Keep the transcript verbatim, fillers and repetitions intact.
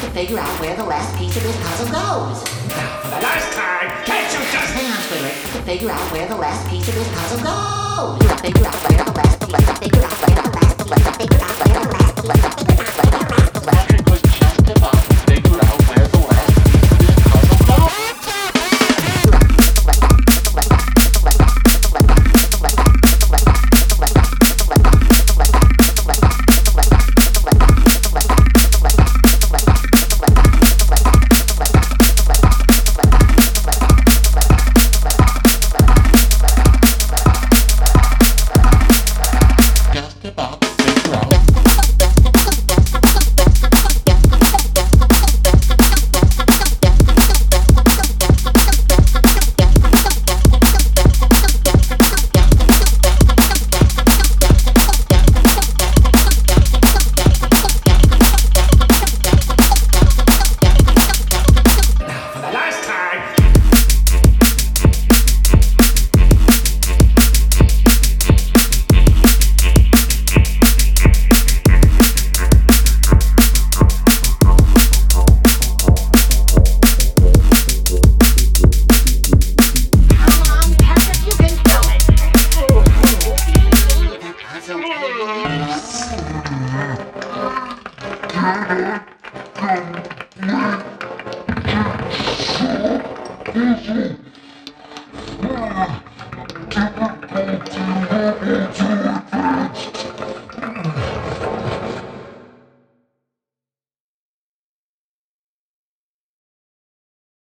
to figure out where the last piece of this puzzle goes. Now, for the last time, can't you just... Hang on, Squidward. To figure out where the last piece of this puzzle goes. To figure out where the last piece... To figure out where the last piece... To figure out where the last piece... To figure out where the last piece... Logic was just about to figure out where the last piece of this puzzle goes. Just about to figure out. Now, for the last time... Puzzle.